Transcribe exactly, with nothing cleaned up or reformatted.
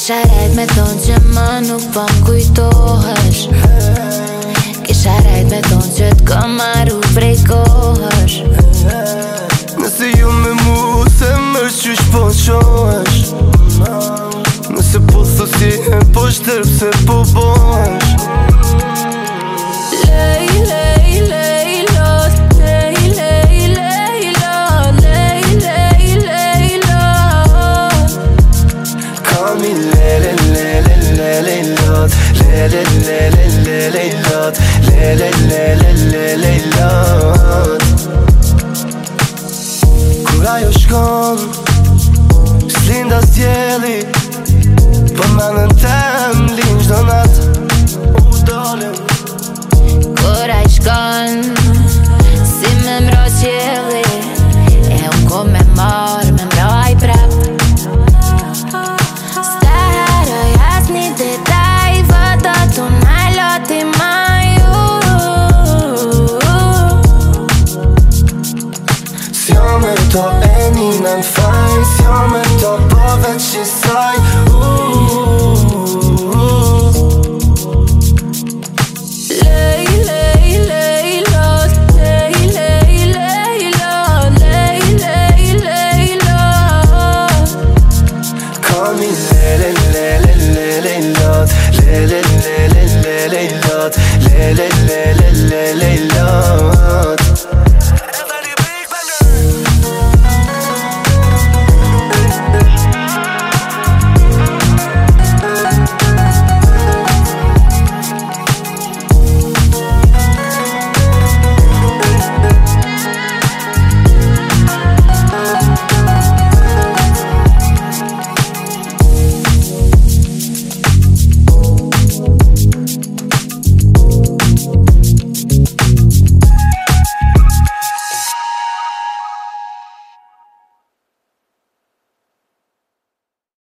Kisha rejt me thonë që më nuk po m'kujtohesh. Kisha rejt me thonë që t'kom marru prej kohësh. Nëse ju me mu se mërë qysh po qohesh. Nëse po thosje po shtërp se po bohesh. Lej, lej, lej, lot. Lej, lej, lej, lot. Lej, lej, lej, lot. Kami lele, lele, lele, lot. Lele, lele, lele, lot. Lele, lele, lele, lot. Kur ajo shkon, s'linda s'djeli, po menën tem lin çdo nat. U dolem. Kur ai shkon, si me mro qjeli, e unë ko me marrë, me mro ai prap. S'ta haroj as një detaj, vëto tu naj loti ma ju. S'jo me to e një nën fajn, s'jo me to po veç qisaj. uh,